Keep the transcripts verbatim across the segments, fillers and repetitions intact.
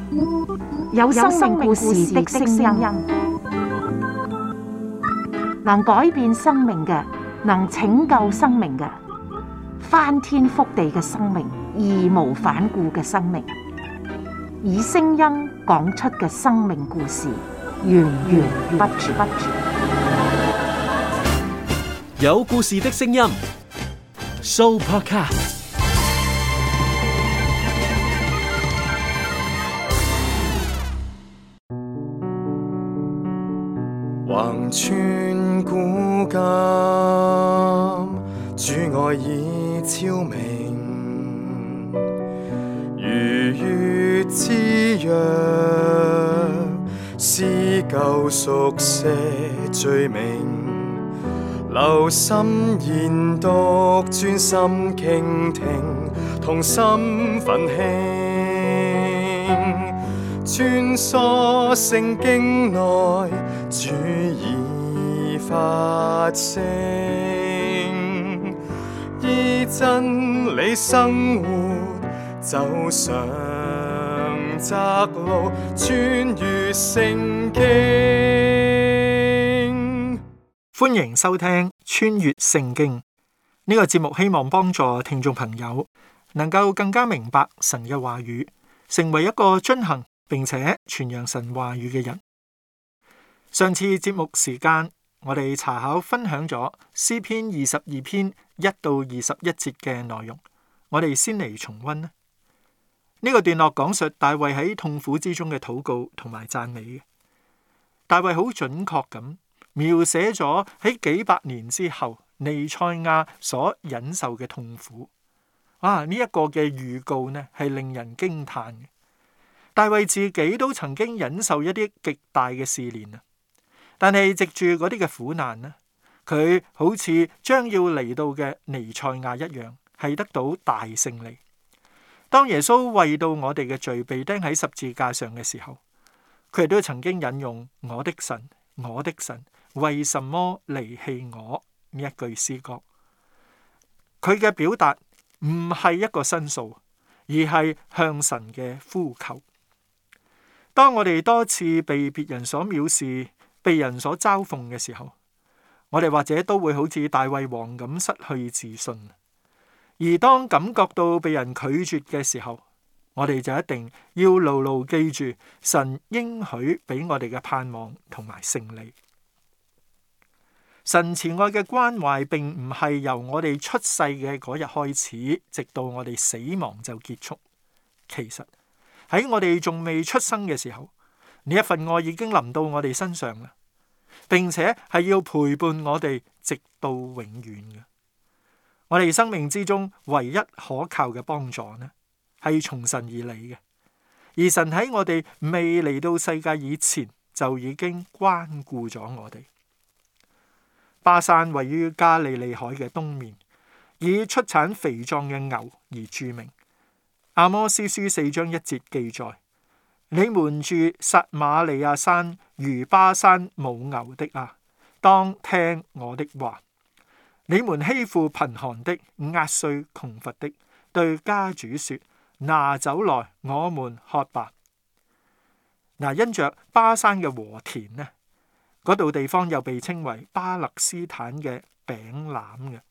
有生命故事的聲音，能改變生命嘅，能拯救生命嘅，翻天覆地嘅生命，義無反顧嘅生命，以聲音講出嘅生命故事，源源不絕。 有故事的聲音 ，Sooopodcast。 橫穿古今，主愛已超明，如月之約，撕舊熟寫罪名，留心研讀，專心傾聽，同心奮興，穿梭聖經內，主已發聲，依真理生活，走上窄路，穿越聖經。 歡迎收聽穿越聖經呢個節目，希望幫助聽眾朋友能夠更加明白神嘅話語，成為一個遵行並且傳揚神話語嘅人。上次節目時間，我哋查考分享咗詩篇二十二篇一到二十一節嘅內容，我哋先嚟重溫啦。呢個段落講述大衛喺痛苦之中嘅禱告同埋讚美嘅。大衛好準確咁描寫咗喺幾百年之後彌賽亞所忍受嘅痛苦。啊，呢一個嘅預告呢係令人驚嘆嘅。大衛自己都曾經忍受一啲極大嘅試煉啊。但係藉住嗰啲嘅苦難呢，佢好似將要嚟到嘅彌賽亞一樣，係得到大勝利。當耶穌為到我哋嘅罪被釘喺十字架上嘅時候，佢亦都曾經引用我的神，我的神，為什麼離棄我呢一句詩歌。佢嘅表達唔係一個申訴，而係向神嘅呼求。當我哋多次被別人所藐視，被人所嘲諷嘅時候，我哋或者都會好似大衛王咁失去自信。而當感覺到被人拒絕嘅時候，我哋就一定要牢牢記住神應許俾我哋嘅盼望同埋勝利。神慈愛嘅關懷並唔係由我哋出世嘅嗰日開始，直到我哋死亡就結束。其實喺我哋仲未出生嘅時候，呢一份愛已經臨到我哋身上啦，並且係要陪伴我哋直到永遠嘅。我哋生命之中唯一可靠嘅幫助呢，係從神而嚟嘅。而神喺我哋未嚟到世界以前，就已經關顧咗我哋。巴珊位於加利利海嘅東面，以出產肥壯嘅牛而著名。阿摩司書四章一節記載：你們住撒瑪利亞山如巴珊母牛的啊，當聽我的話。你們欺負貧寒的，壓碎窮乏的，對家主說：拿酒來，我們喝吧。嗱，因着巴珊嘅禾田呢，嗰度地方又被稱為巴勒斯坦嘅餅籃嘅。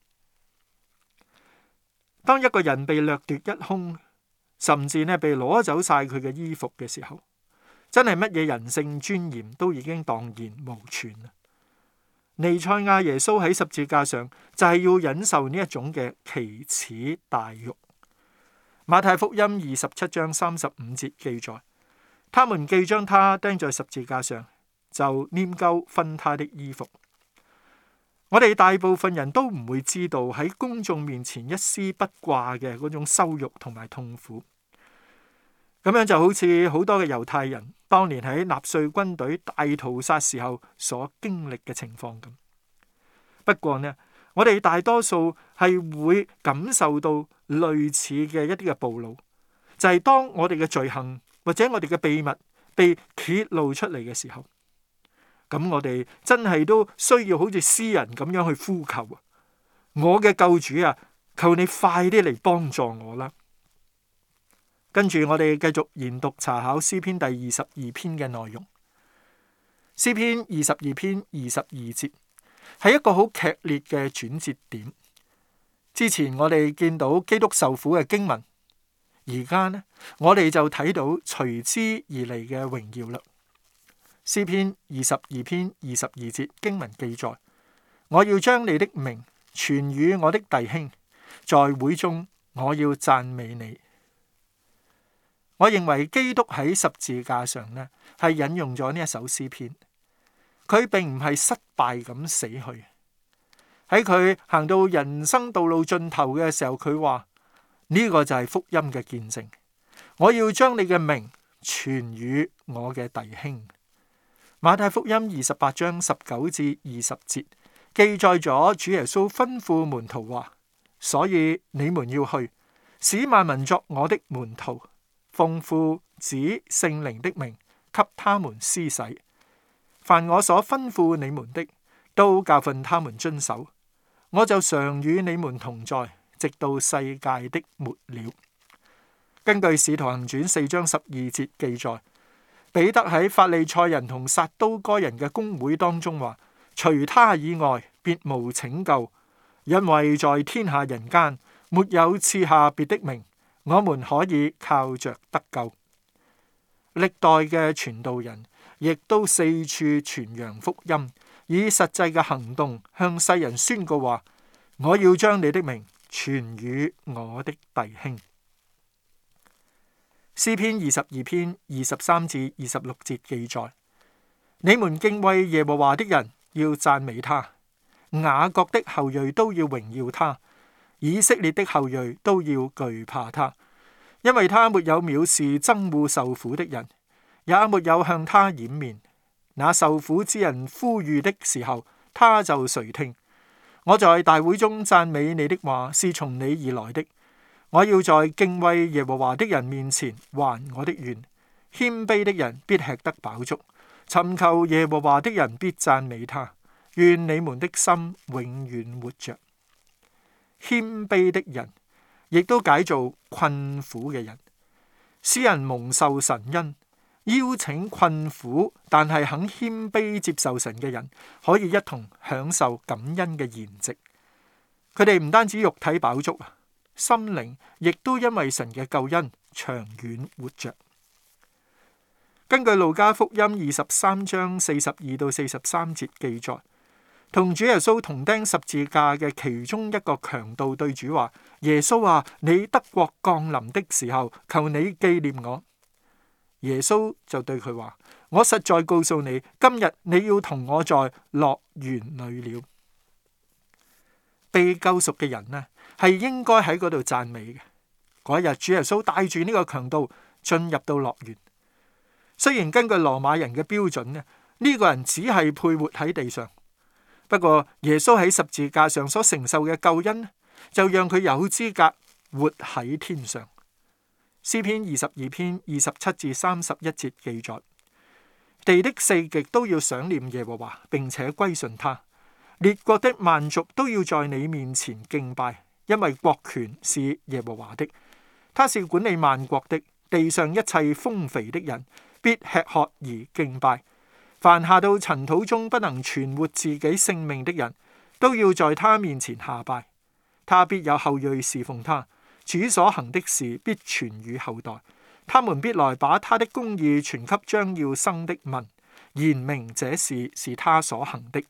當一個人被掠奪一空，甚至呢被攞走晒佢嘅衣服嘅時候，真係乜嘢人性尊嚴都已經蕩然無存啦。彌賽亞耶穌喺十字架上就係要忍受呢一種嘅奇恥大辱。馬太福音二十七章三十五節記載：他們既將他釘在十字架上，就拈鬮分他的衣服。我哋大部分人都唔會知道喺公眾面前一絲不掛嘅嗰種羞辱同埋痛苦。咁樣就好似好多嘅猶太人當年喺納粹軍隊大屠殺時候所經歷嘅情況咁。不過呢，我哋大多數係會感受到類似嘅一啲嘅暴露，就係當我哋嘅罪行或者我哋嘅秘密被揭露出嚟嘅時候，咁我哋真係都需要好似詩人咁樣去呼求啊！我嘅救主啊，求你快啲嚟幫助我啦！ 跟住我哋繼續研讀查考詩篇第二十二篇嘅內容。詩篇二十二篇二十二節係一個好劇烈嘅轉折點。之前我哋見到基督受苦嘅經文，而家呢，我哋就睇到隨之而嚟嘅榮耀啦。詩篇二十二篇二十二節經文記載：我要將你的名傳與我的弟兄，在會中我要讚美你。我認為基督喺十字架上呢，係引用咗呢一首詩篇。佢並唔係失敗咁死去。喺佢行到人生道路盡頭嘅時候，佢話呢個就係福音嘅見證。我要將你嘅名傳與我嘅弟兄。馬太福音二十八章十九至二十節記載咗主耶穌吩咐門徒話：所以你們要去，使萬民作我的門徒，奉父子聖靈的名給他們施洗。凡我所吩咐你們的，都教訓他們遵守。我就常與你們同在，直到世界的末了。根據《使徒行傳》四章十二節記載，彼得喺法利賽人同撒都該人嘅公會當中話：除他以外，別無拯救，因為在天下人間沒有賜下別的名，我們可以靠着得救。歷代嘅傳道人亦都四處傳揚福音，以實際嘅行動向世人宣告話：我要將你的名傳與我的弟兄。詩篇二十二篇二十三至二十六節記載：你們敬畏耶和華的人要讚美他，雅各的後裔都要榮耀他，以色列的後裔都要懼怕他，因為他沒有藐視憎惡受苦的人，也沒有向他掩面。那受苦之人呼籲的時候，他就垂聽。我在大會中讚美你的話是從你而來的。我要在敬畏耶和華的人面前還我的願，謙卑的人必吃得飽足，尋求耶和華的人必讚美他。願你們的心永遠活着。謙卑的人亦都解做困苦嘅人。詩人蒙受神恩，邀請困苦但係肯謙卑接受神嘅人，可以一同享受感恩嘅筵席。佢哋唔單止肉體飽足啊，心靈亦都因為神嘅救恩長遠活着。根據路加福音二十三章四十二到四十三節記載，同主耶穌同釘十字架嘅其中一個強盜對主話：耶穌啊，你得國降臨的時候，求你紀念我。耶穌就對佢話：我實在告訴你，今日你要同我在樂園裏了。被救贖嘅人呢，係應該喺嗰度讚美嘅。嗰日主耶穌帶住呢個強盜進入到樂園。雖然根據羅馬人嘅標準呢，呢個人只係配活喺地上。不過耶穌喺十字架上所承受嘅救恩，就讓佢有資格活喺天上。詩篇二十二篇二十七至三十一節記載：地的四極都要想念耶和華，並且歸順他。列國的萬族都要在你面前敬拜，因為國權是耶和華的，他是管理萬國的。地上一切豐肥的人必吃喝而敬拜。凡下到塵土中不能存活自己性命的人，都要在他面前下拜。他必有後裔侍奉他，主所行的事必傳與後代。他們必來把他的公義傳給將要生的民，言明這事是他所行的。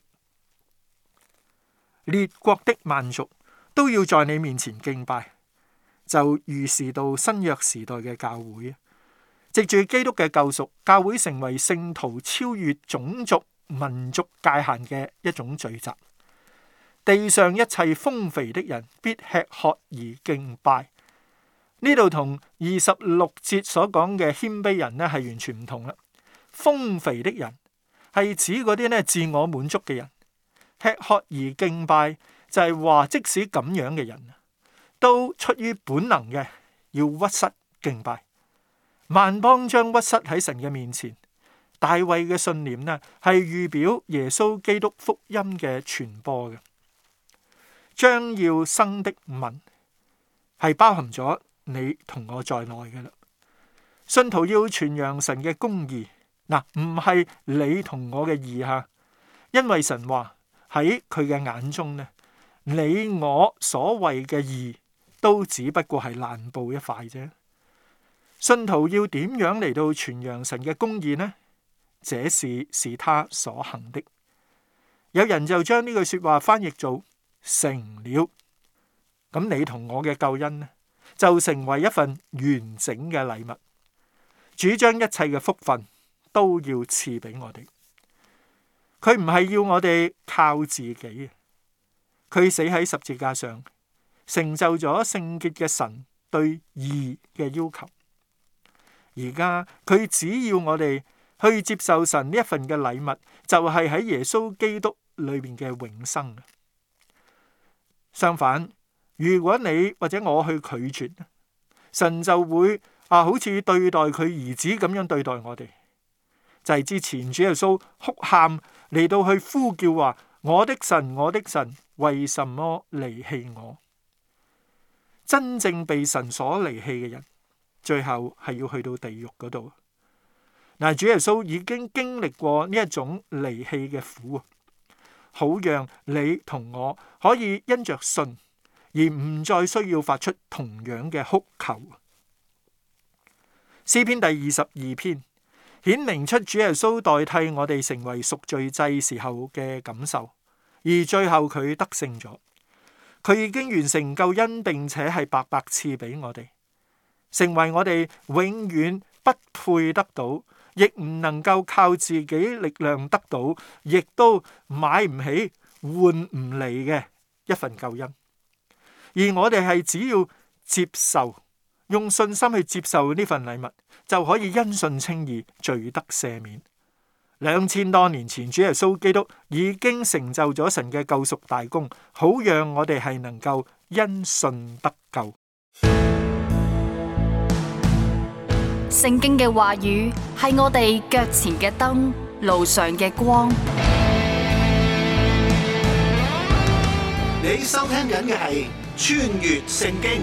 列國的萬族都要在你面前敬拜，就預示到新約時代嘅教會。藉住基督嘅救贖，教會成為聖徒超越種族民族界限嘅一種聚集。地上一切豐肥的人必吃喝而敬拜。呢度同二十六節所講嘅謙卑人呢係完全唔同啦。豐肥的人係指嗰啲呢自我滿足嘅人，吃喝而敬拜就係話，即使咁樣嘅人都出於本能嘅要屈膝敬拜。萬邦將屈膝喺神嘅面前。大衛嘅信念呢係預表耶穌基督福音嘅傳播嘅。將要生的民係包含咗你同我在內嘅啦。 信徒要傳揚神嘅公義，嗱，唔係你同我嘅義吓，因為神話喺佢嘅眼中呢，你我所謂嘅義都只不過係爛布一塊啫。信徒要點樣嚟到傳揚神嘅公義呢？這事是他所行的。有人就將呢句說話翻譯做成了，咁你同我嘅救恩呢，就成為一份完整嘅禮物。主將一切嘅福分都要賜俾我哋，佢唔係要我哋靠自己，佢死喺十字架上，成就咗聖潔嘅神對義嘅要求。而家佢只要我哋去接受神呢一份嘅禮物，就係喺耶穌基督裏面嘅永生。相反，如果你或者我去拒絕，神就會啊，好似對待佢兒子咁樣對待我哋。就係之前主耶穌哭喊嚟到去呼叫話：我的神，我的神，為什麼離棄我？真正被神所離棄嘅人，最後係要去到地獄嗰度。嗱，主耶穌已經經歷過呢一種離棄嘅苦，好讓你同我可以因着信而唔再需要發出同樣嘅哭求。詩篇第二十二篇顯明出主耶穌代替我哋成為贖罪祭時候嘅感受，而最後佢得勝咗，佢已經完成救恩，並且係白白賜俾我哋，成為我哋永遠不配得到，亦唔能夠靠自己力量得到，亦都買唔起換唔嚟嘅一份救恩。而我哋係只要接受，用信心去接受呢份禮物，就可以因信稱義，罪得赦免。兩千多年前，主耶穌基督已經成就咗神嘅救贖大功，好讓我哋係能夠因信得救。 聖經嘅話語係我哋腳前嘅燈，路上嘅光。 你收聽緊嘅係穿越聖經。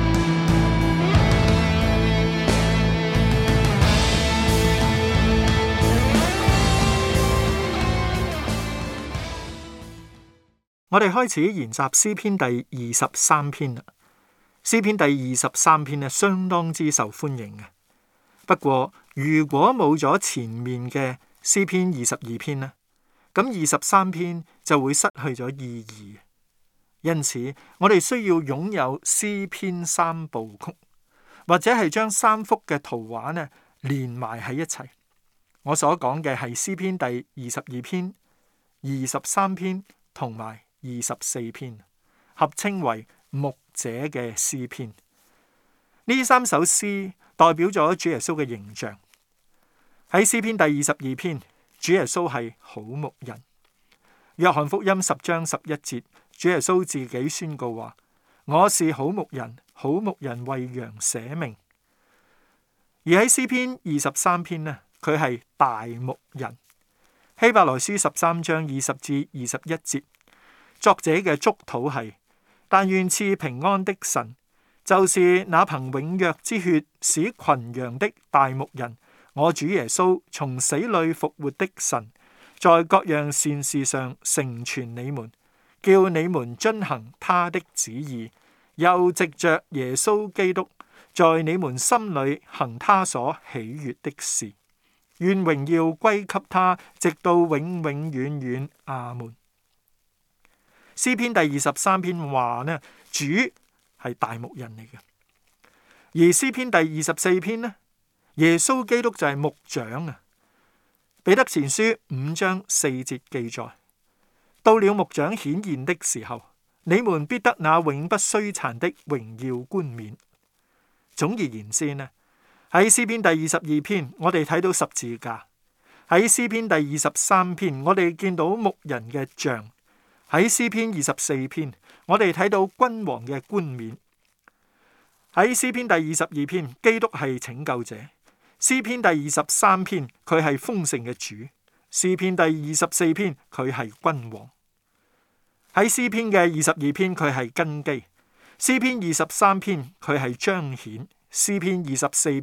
我哋開始研習詩篇第二十三篇啦。詩篇第二十三篇咧，相當之受歡迎嘅。不過如果冇咗前面嘅詩篇二十二篇咧，咁二十三篇就會失去咗意義。因此，我哋需要擁有詩篇三部曲，或者係將三幅嘅圖畫咧連埋喺一齊。我所講嘅係詩篇第二十二篇、二十三篇同埋二十四篇，合稱為牧者嘅詩篇。呢三首詩代表咗主耶穌嘅形象。喺詩篇第二十二篇，主耶穌係好牧人。約翰福音十章十一節，主耶穌自己宣告話：我是好牧人，好牧人為羊捨命。而喺詩篇二十三篇呢，佢係大牧人。希伯來書十三章二十至二十一節，作者嘅祝禱係：但願賜平安的神，就是那憑永約之血使群羊的大牧人，我主耶穌從死裏復活的神，在各樣善事上成全你們，叫你們遵行他的旨意，又藉着耶穌基督在你們心裏行他所喜悅的事。願榮耀歸給他，直到永永遠遠。阿門。詩篇第二十三篇話呢，主係大牧人嚟嘅。而詩篇第二十四篇呢，耶穌基督就係牧長啊。彼得前書五章四節記載：到了牧長顯現的時候，你們必得那永不衰殘的榮耀冠冕。總而言之呢，喺詩篇第二十二篇，我哋睇到十字架；喺詩篇第二十三篇，我哋見到牧人嘅像；喺詩篇二十四篇，我哋睇到君王嘅冠冕；喺詩篇第二十二篇，基督係拯救者；詩篇第二十三篇，佢係豐盛嘅主；詩篇第二十四篇，佢係君王；喺詩篇嘅二十二篇，佢係根基；詩篇二十三篇，佢係彰顯。詩篇二十四篇，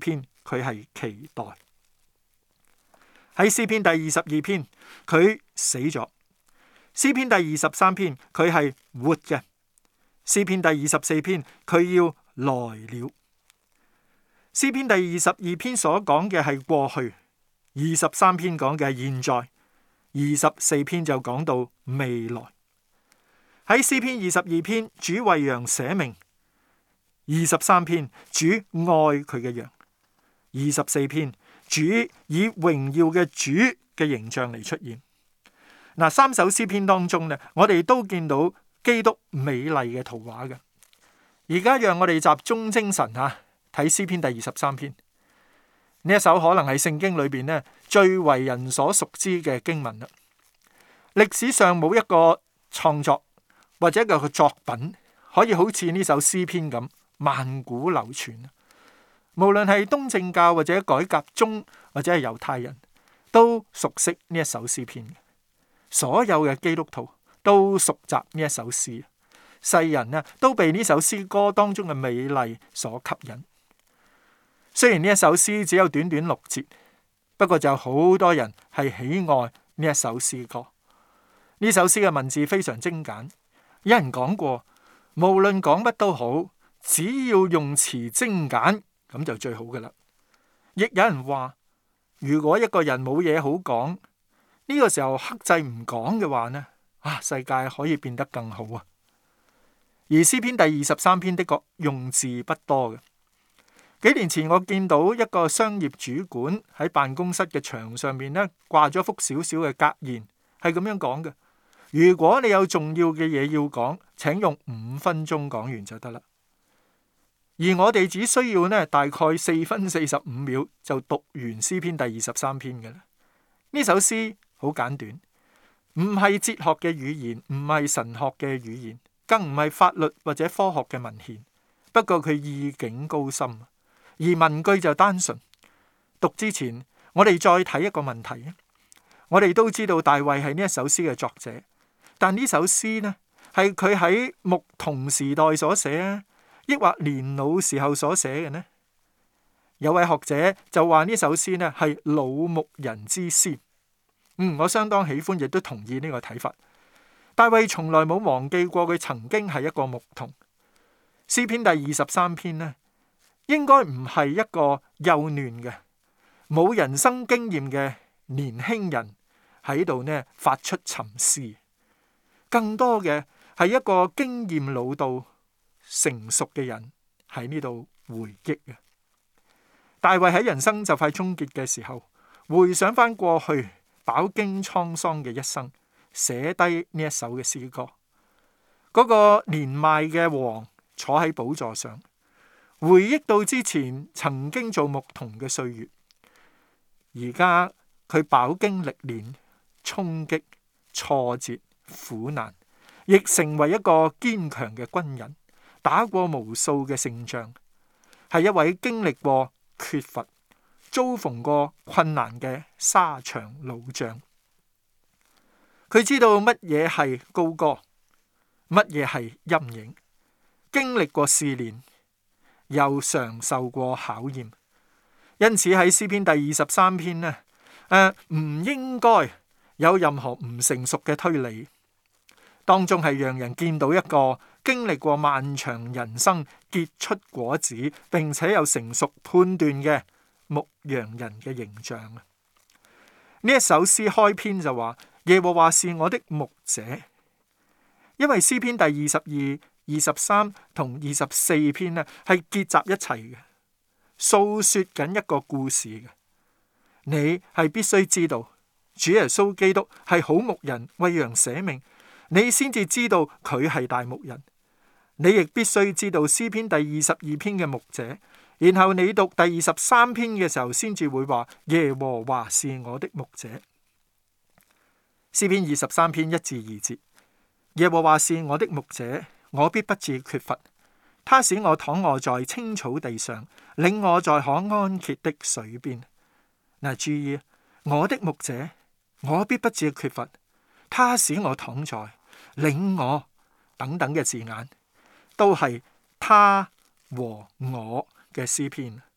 佢係期待。喺詩篇第二十二篇，佢死咗；詩篇第二十三篇，佢係活嘅；詩篇第二十四篇，佢要來了。詩篇第二十二篇所講嘅係過去，二十三篇講嘅係現在，二十四篇就講到未來。喺詩篇二十二篇，主為羊捨命；二十三篇，主愛佢嘅羊；二十四篇，主以榮耀嘅主嘅形象嚟出現。嗱，三首詩篇當中呢，我哋都見到基督美麗嘅圖畫嘅。而家讓我哋集中精神吓，睇詩篇第二十三篇。呢一首可能係聖經裏邊呢最為人所熟知嘅經文啦。歷史上冇一個創作或者一個作品可以好似呢首詩篇咁萬古流傳。無論係東正教或者改革宗或者係猶太人都熟悉呢一首詩篇。所有嘅基督徒都熟習呢一首詩，世人呢都被呢首詩歌當中嘅美麗所吸引。雖然呢一首詩只有短短六節，不過就好多人係喜愛呢一首詩歌。呢首詩嘅文字非常精簡，有人講過，無論講乜都好，只要用詞精簡，咁就最好噶啦。亦有人話，如果一個人冇嘢好講，呢個時候克制唔講嘅話呢，啊，世界可以變得更好啊。而詩篇第二十三篇的確用字不多嘅。幾年前我見到一個商業主管喺辦公室嘅牆上面呢掛咗幅小小嘅格言，係咁樣講嘅：如果你有重要嘅嘢要講，請用五分鐘講完就得啦。而我哋只需要呢大概四分四十五秒就讀完詩篇第二十三篇嘅啦。呢首詩好簡短，唔係哲學嘅語言，唔係神學嘅語言，更唔係法律或者科學嘅文獻。不過佢意境高深，而文句就單純。讀之前，我哋再睇一個問題。我哋都知道大衛係呢一首詩嘅作者，但呢首詩呢係佢喺牧童時代所寫啊，抑或年老時候所寫嘅呢？有位學者就話呢首詩呢係老牧人之詩。嗯，我相當喜歡，亦都同意呢個睇法。大衛從來冇忘記過佢曾經係一個牧童。詩篇第二十三篇呢，應該唔係一個幼嫩嘅、冇人生經驗嘅年輕人喺度呢發出沉思，更多嘅係一個經驗老道、成熟嘅人喺呢度回憶嘅。大衛喺人生就快終結嘅時候，回想翻過去飽經滄桑嘅一生，寫低呢一首嘅詩歌。嗰、那個年邁嘅王坐喺寶座上，回憶到之前曾經做牧童嘅歲月。而家佢飽經歷練、衝擊、挫折、苦難，亦成為一個堅強嘅軍人，打過無數嘅勝仗，係一位經歷過缺乏、遭逢過困難嘅沙場老將。佢知道乜嘢係高歌，乜嘢係陰影，經歷過試煉，又嘗受過考驗。因此喺詩篇第二十三篇呢，誒、呃、唔應該有任何唔成熟嘅推理，當中係讓人見到一個經歷過漫長人生、結出果子，並且有成熟判斷嘅牧羊人嘅形象啊！呢一首詩開篇就話：耶和華是我的牧者。因為詩篇第二十二、二十三同二十四篇呢係結集一齊嘅，訴說緊一個故事嘅。你係必須知道主耶穌基督係好牧人，為羊捨命，你先至知道佢係大牧人。你亦必須知道詩篇第二十二篇嘅牧者，然後你讀第二十三篇嘅時候，先至會話耶和華是我的牧者。詩篇二十三篇一至二節，耶和華是我的牧者，我必不致缺乏。他使我躺臥在青草地上，領我在可安歇的水邊。嗱，注意，我的牧者，我必不致缺乏。他使我躺在，領我等等嘅字眼，都係他和我嘅詩篇，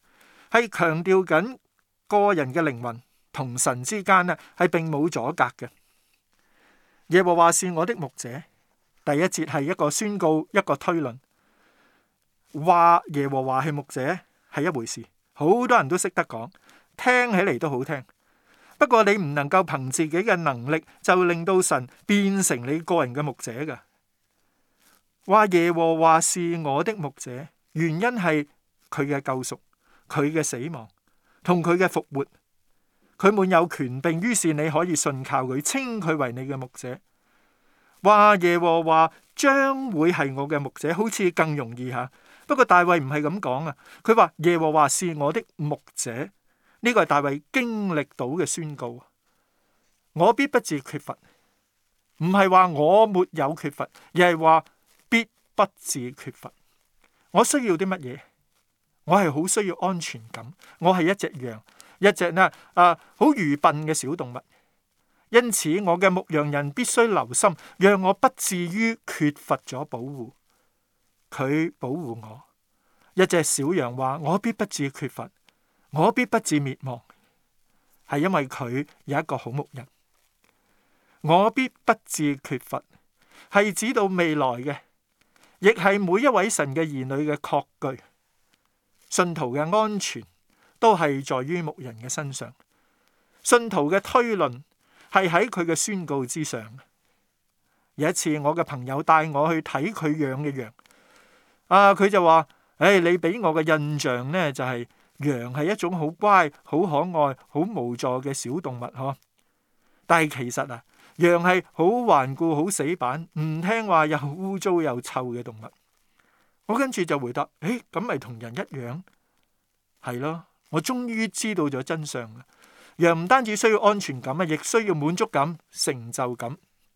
係強調緊個人嘅靈魂同神之間呢係並冇阻隔嘅。耶和華是我的牧者，第一節係一個宣告，一個推論。話耶和華係牧者係一回事，好多人都識得講，聽起嚟都好聽。不過你唔能夠憑自己嘅能力就令到神變成你個人嘅牧者㗎。話耶和華是我的牧者，原因係佢嘅救贖，佢嘅死亡同佢嘅復活，佢滿有權柄，於是你可以信靠佢，稱佢為你嘅牧者。話耶和華將會係我嘅牧者，好似更容易吓。不過大衛唔係咁講啊，佢話耶和華是我的牧者，呢個係大衛經歷到嘅宣告。我必不致缺乏，唔係話我沒有缺乏，而係話必不致缺乏。我需要啲乜嘢？我係好需要安全感。我係一隻羊，一隻呢啊好愚笨嘅小動物，因此我嘅牧羊人必須留心，讓我不至於缺乏咗保護。佢保護我，一隻小羊話：我必不致缺乏，我必不致滅亡，係因為佢有一個好牧人。我必不致缺乏，係指到未來嘅，亦係每一位神嘅兒女嘅確據。信徒嘅安全都係在於牧人嘅身上，信徒嘅推論係喺佢嘅宣告之上。有一次，我嘅朋友帶我去睇佢養嘅羊。啊！佢就話：誒、哎，你俾我嘅印象呢，就係、是、羊係一種好乖、好可愛、好無助嘅小動物，嗬。但係其實啊，羊係好頑固、好死板、唔聽話又污糟又臭嘅動物。我跟住就回答：誒、哎，咁咪同人一樣？係咯，我終於知道咗真相啦。羊唔單止需要安全感啊，亦需要滿足感、成就感。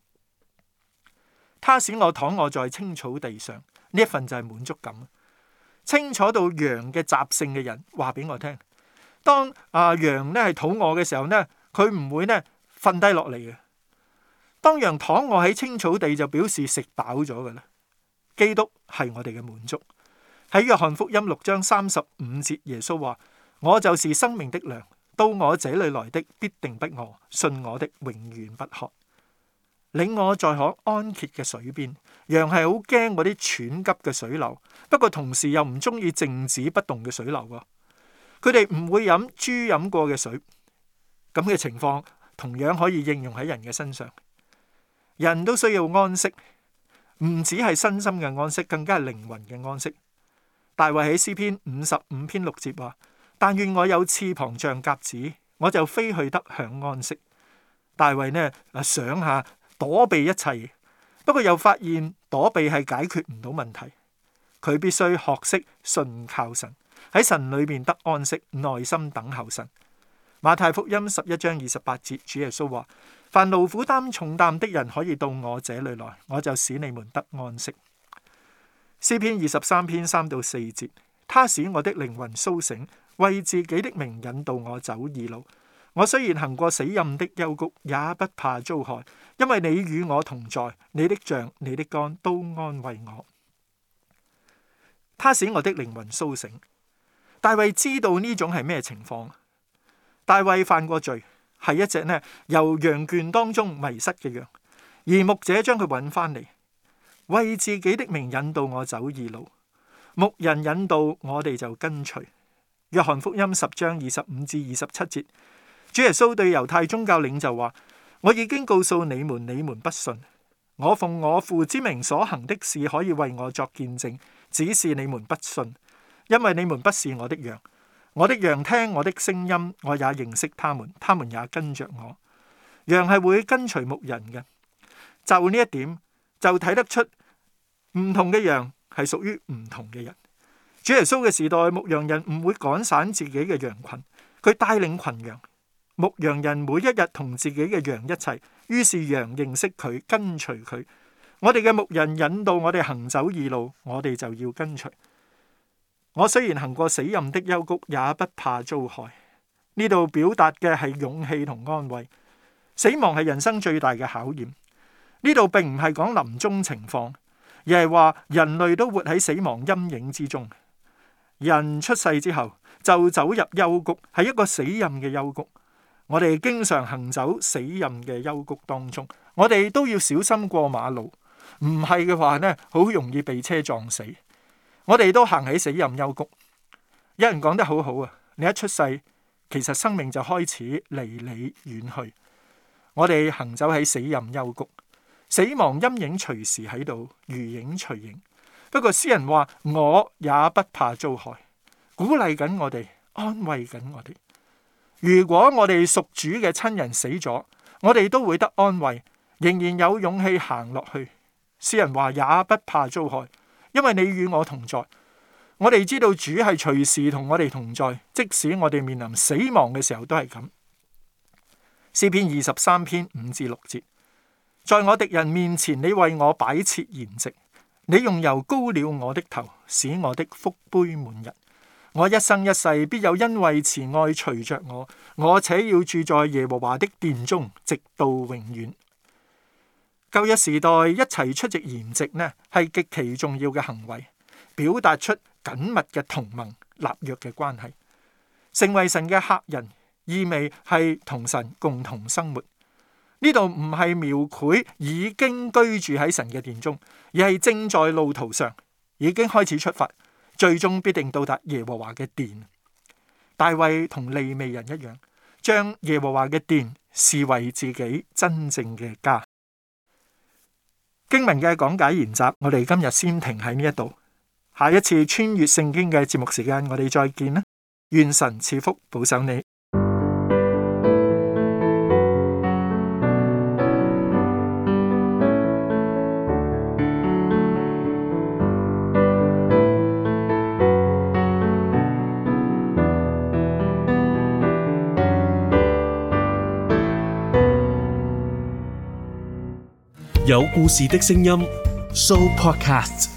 他使我躺臥在青草地上。呢一份就係滿足感，清楚到羊嘅習性嘅人話俾我聽，當啊羊咧係肚餓嘅時候呢，佢唔會呢瞓低落嚟嘅。當羊躺臥喺青草地，就表示食飽咗㗎啦。基督係我哋嘅滿足。喺約翰福音六章三十五節，耶穌話：我就是生命的糧，到我這裏來的必定不餓，信我的永遠不渴。領我在可安歇嘅水邊。羊係好驚嗰啲喘急嘅水流，不過同時又唔中意靜止不動嘅水流喎。佢哋唔會飲豬飲過嘅水。咁嘅情況同樣可以應用喺人嘅身上。人都需要安息，唔止係身心嘅安息，更加係靈魂嘅安息。大衛喺詩篇五十五篇六節話：但願我有翅膀像鴿子，我就飛去得享安息。大衛呢啊想下躲避一切，不過又發現躲避係解決唔到問題。佢必須學識信靠神，喺神裏面得安息，耐心等候神。馬太福音十一章二十八節，主耶穌話：凡勞苦擔重擔的人可以到我這裏來，我就使你們得安息。詩篇二十三篇三到四節，他使我的靈魂甦醒，為自己的名引導我走義路。我雖然行過死蔭的幽谷，也不怕遭害，因為你與我同在，你的杖、你的竿都安慰我。他使我的靈魂甦醒。大衛知道呢種係咩情況？大衛犯過罪，係一隻呢由羊圈當中迷失嘅羊，而牧者將佢揾翻嚟，為自己的名引導我走義路。牧人引導我哋就跟隨。約翰福音十章二十五至二十七節。主耶穌對猶太宗教領袖話：我已經告訴你們，你們不信。我奉我父之名所行的事，可以為我作見證，只是你們不信，因為你們不是我的羊。我的羊聽我的聲音，我也認識他們，他們也跟着我。羊係會跟隨牧人嘅，就呢一點就睇得出唔同嘅羊係屬於唔同嘅人。主耶穌嘅時代，牧羊人唔會趕散自己嘅羊群，佢帶領群羊。牧羊人每一日同自己嘅羊一齊，於是羊認識佢，跟隨佢。我哋嘅牧人引導我哋行走義路，我哋就要跟隨。我雖然行過死蔭的幽谷，也不怕遭害。呢度表達嘅係勇氣同安慰。死亡係人生最大嘅考驗。呢度並唔係講臨終情況，而係話人類都活喺死亡陰影之中。人出世之後就走入幽谷，係一個死蔭嘅幽谷。我哋經常行走死蔭嘅幽谷當中，我哋都要小心過馬路，唔係嘅話呢，好容易被車撞死。我哋都行喺死蔭幽谷。有人講得好好啊，你一出世，其實生命就開始離你遠去。我哋行走喺死蔭幽谷，死亡陰影隨時喺度，如影隨形。不過詩人話，我也不怕遭害，鼓勵緊我哋，安慰緊我哋。如果我哋屬主嘅親人死咗，我哋都會得安慰，仍然有勇氣行落去。詩人話，也不怕遭害，因為你與我同在。我哋知道主係隨時同我哋同在，即使我哋面臨死亡嘅時候都係咁。詩篇二十三篇五至六節，在我敵人面前，你為我擺設筵席，你用油膏了我的頭，使我的福杯滿溢。我一生一世必有恩惠慈愛隨着我，我且要住在耶和華的殿中，直到永遠。舊約時代一齊出席筵席呢，係極其重要嘅行為，表達出緊密嘅同盟立約嘅關係。成為神嘅客人，意味係同神共同生活。呢度唔係描繪已經居住喺神嘅殿中，而係正在路途上，已經開始出發，最終必定到達耶和華嘅殿。大衛同利未人一樣，將耶和華嘅殿視為自己真正嘅家。經文嘅講解研習，我哋今日先停喺呢一度。下一次穿越聖經嘅節目時間，我哋再見啦！願神賜福保守你。 有故事的聲音 Show Podcast。